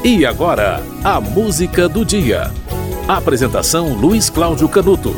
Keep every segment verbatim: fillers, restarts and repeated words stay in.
E agora, a música do dia. Apresentação Luiz Cláudio Canuto.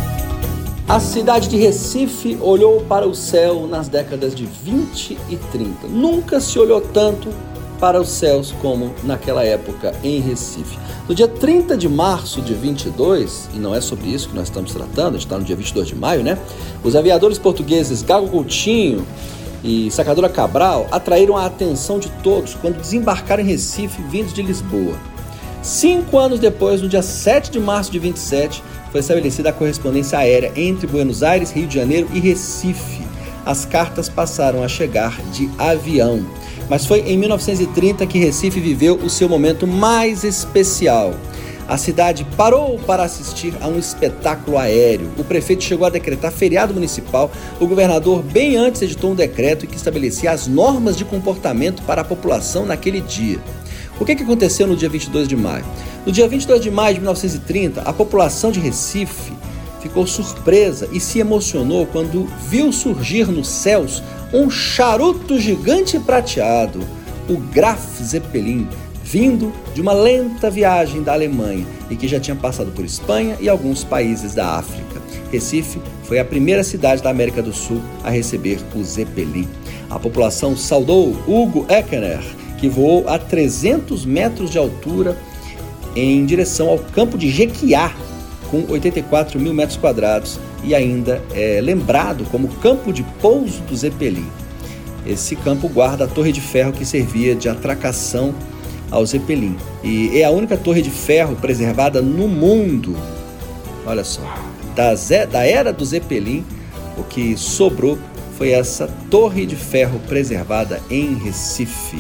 A cidade de Recife olhou para o céu nas décadas de vinte e trinta. Nunca se olhou tanto para os céus como naquela época em Recife. No dia trinta de março de vinte e dois, e não é sobre isso que nós estamos tratando, a gente está no dia vinte e dois de maio, né? Os aviadores portugueses Gago Coutinho e Sacadura Cabral atraíram a atenção de todos quando desembarcaram em Recife vindos de Lisboa. Cinco anos depois, no dia sete de março de vinte e sete, foi estabelecida a correspondência aérea entre Buenos Aires, Rio de Janeiro e Recife. As cartas passaram a chegar de avião. Mas foi em mil novecentos e trinta que Recife viveu o seu momento mais especial. A cidade parou para assistir a um espetáculo aéreo. O prefeito chegou a decretar feriado municipal. O governador, bem antes, editou um decreto que estabelecia as normas de comportamento para a população naquele dia. O que aconteceu no dia vinte e dois de maio? No dia vinte e dois de maio de mil novecentos e trinta, a população de Recife ficou surpresa e se emocionou quando viu surgir nos céus um charuto gigante prateado, o Graf Zeppelin, vindo de uma lenta viagem da Alemanha e que já tinha passado por Espanha e alguns países da África. Recife foi a primeira cidade da América do Sul a receber o Zeppelin. A população saudou Hugo Eckener, que voou a trezentos metros de altura em direção ao campo de Jequiá, com oitenta e quatro mil metros quadrados e ainda é lembrado como campo de pouso do Zeppelin. Esse campo guarda a torre de ferro que servia de atracação ao Zeppelin e é a única torre de ferro preservada no mundo. Olha só, da, da era do Zeppelin, o que sobrou foi essa torre de ferro preservada em Recife.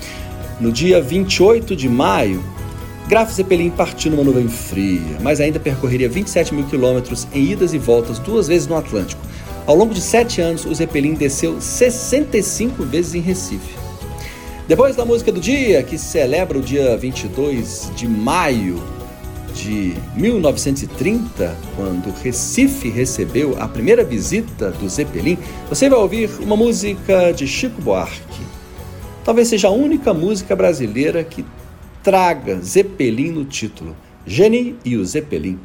No dia vinte e oito de maio, Graf Zeppelin partiu numa nuvem fria, mas ainda percorreria vinte e sete mil quilômetros em idas e voltas duas vezes no Atlântico. Ao longo de sete anos, o Zeppelin desceu sessenta e cinco vezes em Recife. Depois da música do dia, que celebra o dia vinte e dois de maio de mil novecentos e trinta, quando Recife recebeu a primeira visita do Zeppelin, você vai ouvir uma música de Chico Buarque. Talvez seja a única música brasileira que traga Zeppelin no título. Geni e o Zeppelin.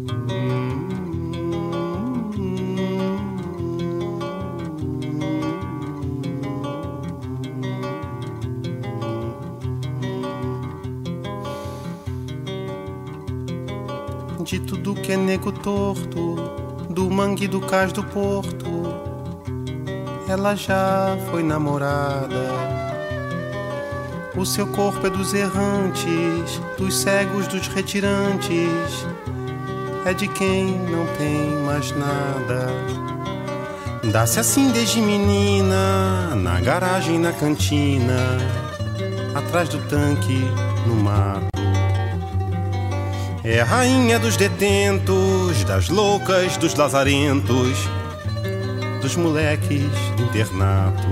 De tudo que é nego torto, do mangue do cais do porto, ela já foi namorada. O seu corpo é dos errantes, dos cegos, dos retirantes, é de quem não tem mais nada. Dá-se assim desde menina, na garagem, na cantina, atrás do tanque, no mato. É a rainha dos detentos, das loucas, dos lazarentos, dos moleques do internato.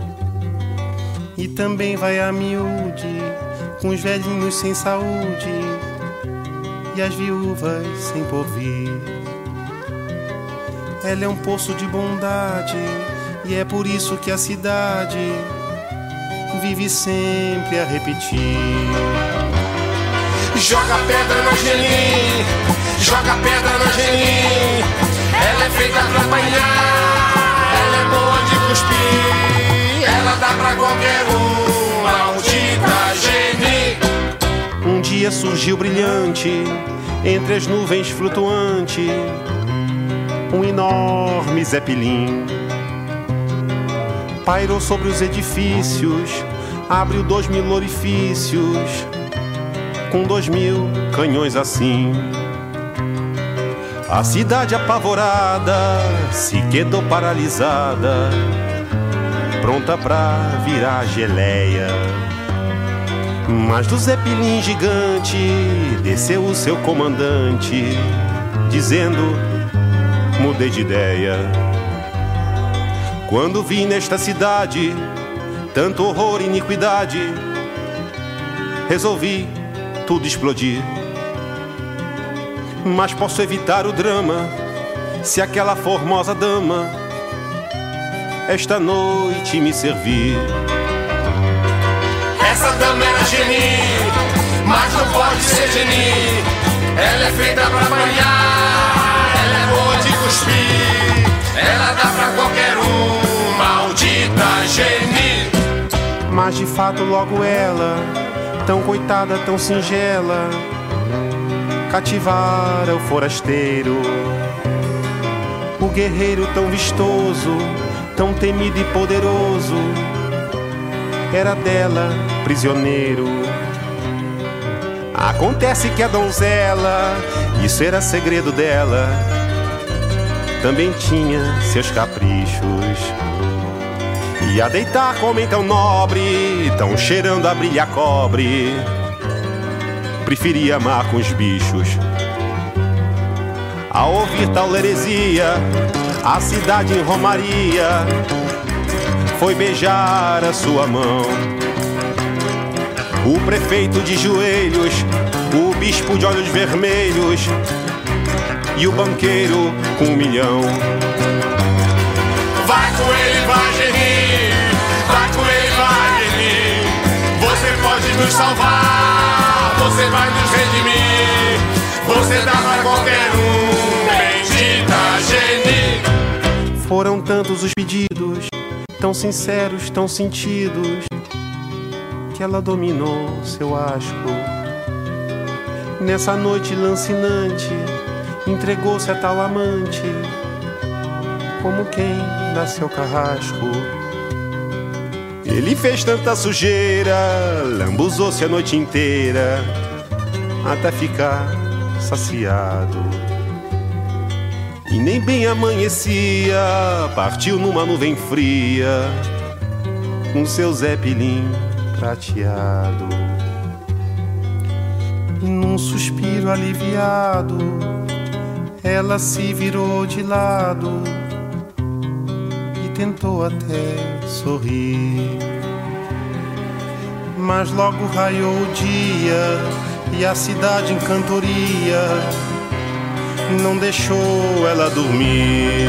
E também vai a miúde, com os velhinhos sem saúde e as viúvas sem porvir. Ela é um poço de bondade e é por isso que a cidade vive sempre a repetir. Joga pedra na Geni, joga pedra na Geni. Ela é feita pra apanhar, ela é boa de cuspir. Ela dá pra qualquer um, maldita Geni. Um dia surgiu brilhante, entre as nuvens flutuante, um enorme Zeppelin. Pairou sobre os edifícios, abriu dois mil orifícios, com dois mil canhões assim. A cidade apavorada se quedou paralisada, pronta pra virar geleia. Mas do Zeppelin gigante desceu o seu comandante, dizendo: mudei de ideia. Quando vi nesta cidade tanto horror e iniquidade, resolvi tudo explodir. Mas posso evitar o drama se aquela formosa dama esta noite me servir. Essa dama era Geni, mas não pode ser Geni. Ela é feita pra apanhar, ela é boa de cuspir, ela dá pra qualquer um, maldita Geni. Mas de fato logo ela, tão coitada, tão singela, cativara o forasteiro. O guerreiro tão vistoso, tão temido e poderoso, era dela prisioneiro. Acontece que a donzela, isso era segredo dela, também tinha seus caprichos. E a deitar com homem tão nobre, tão cheirando a brilha cobre, preferia amar com os bichos. Ao ouvir tal heresia, a cidade em romaria foi beijar a sua mão. O prefeito de joelhos, o bispo de olhos vermelhos e o banqueiro com um milhão. Vai com ele, vai Geni, vai com ele, vai Geni. Você pode nos salvar, você vai nos redimir, você dá pra qualquer um, bendita Geni. Foram tantos os pedidos, tão sinceros, tão sentidos, que ela dominou seu asco. Nessa noite lancinante, entregou-se a tal amante, como quem dá seu carrasco. Ele fez tanta sujeira, lambuzou-se a noite inteira, até ficar saciado. E nem bem amanhecia, partiu numa nuvem fria, com seu zeppelin prateado. E num suspiro aliviado, ela se virou de lado e tentou até sorrir. Mas logo raiou o dia e a cidade em cantoria não deixou ela dormir.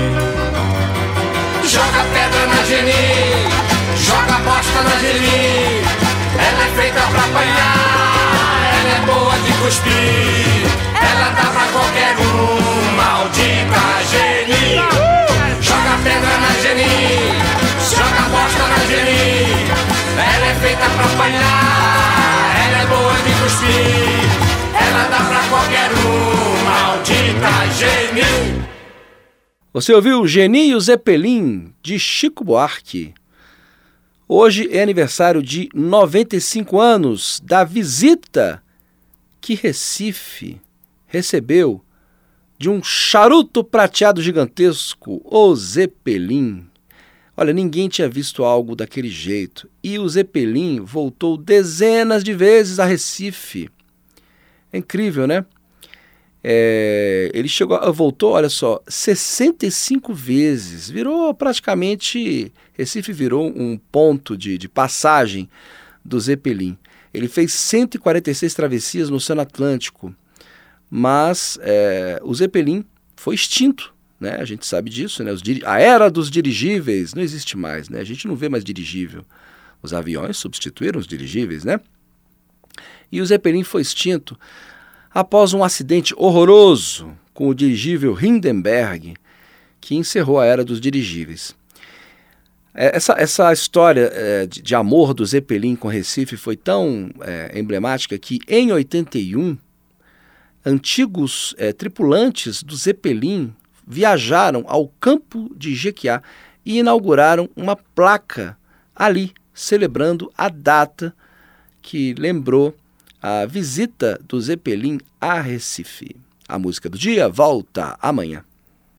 Joga pedra na Geni, joga bosta na Geni. Ela é feita pra apanhar, ela é boa de cuspir, ela dá pra qualquer um, maldita Geni. Joga pedra na Geni, joga bosta na Geni. Ela é feita pra apanhar, ela é boa de cuspir, ela dá pra qualquer um, maldita Geni. Você ouviu Geni e o Zeppelin, de Chico Buarque. Hoje é aniversário de noventa e cinco anos da visita que Recife recebeu de um charuto prateado gigantesco, o Zeppelin. Olha, ninguém tinha visto algo daquele jeito. E o Zeppelin voltou dezenas de vezes a Recife. É incrível, né? É, ele chegou, voltou, olha só, sessenta e cinco vezes. Virou praticamente... Recife virou um ponto de, de passagem do Zeppelin. Ele fez cento e quarenta e seis travessias no Oceano Atlântico. Mas é, o Zeppelin foi extinto, né? A gente sabe disso, né? Os diri- a era dos dirigíveis não existe mais, né? A gente não vê mais dirigível. Os aviões substituíram os dirigíveis, né? E o Zeppelin foi extinto após um acidente horroroso com o dirigível Hindenburg, que encerrou a era dos dirigíveis. Essa, essa história é, de, de amor do Zeppelin com Recife foi tão é, emblemática que, em oitenta e um, antigos é, tripulantes do Zeppelin viajaram ao campo de Jequiá e inauguraram uma placa ali, celebrando a data que lembrou a visita do Zeppelin a Recife. A música do dia volta amanhã.